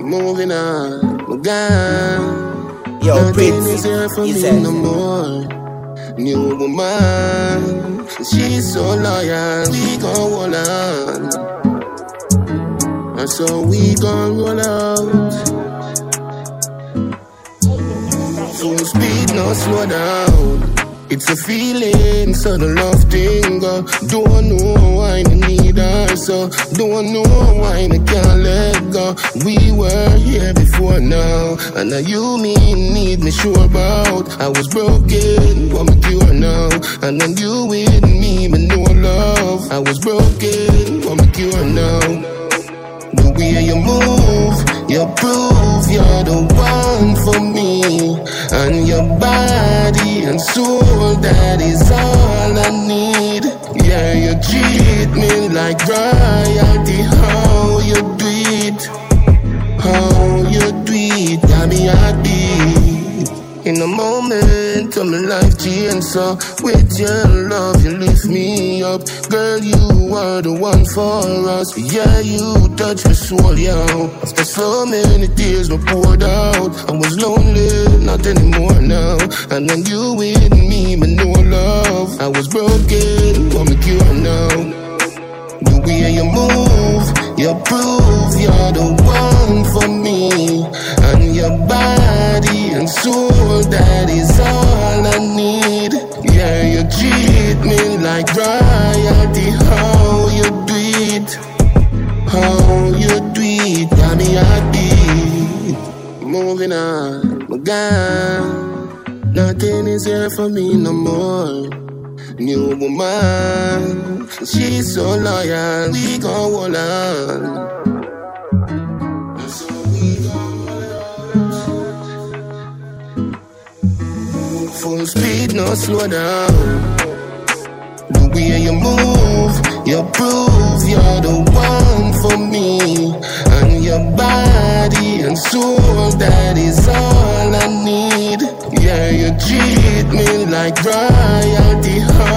moving on, my God. Yo, Nothing Prince, is here for he me said. no more. New woman, she's so loyal. We gon' hold on, and so we gon' roll out. Full speed, no slow down. It's a feeling, so the love thing go. Don't know why I need her, so don't know why I can't let go. We were here before now, and now you need me sure about. I was broken, but I'm cure now, and then you with me, but no love. I was broken, but I'm cure now. The way you move, you prove you're the one for me. And your body and soul, that is all I need. Yeah, you treat me like royalty. How you do it, how you do it, got me heartbeat. In a moment of my life change, so with your love you lift me up. Girl, you are the one for us. Yeah, you touch my soul, yo. After so many tears were poured out, I was lonely, not anymore now. And then you with me, but no love. I was broken, but I'm cure now. The way you move, you prove you're the one for me. And your body and soul, that is all I need. Yeah, you treat me like royalty. How you do it, how you do it, got me heartbeat. Moving on, my God. Nothing is here for me no more. New woman, she's so loyal. We gon' hold on. Full speed, no slow down. The way you move, you prove you're the one for me. And your body and soul, that is all I need. Yeah, you treat me like royalty.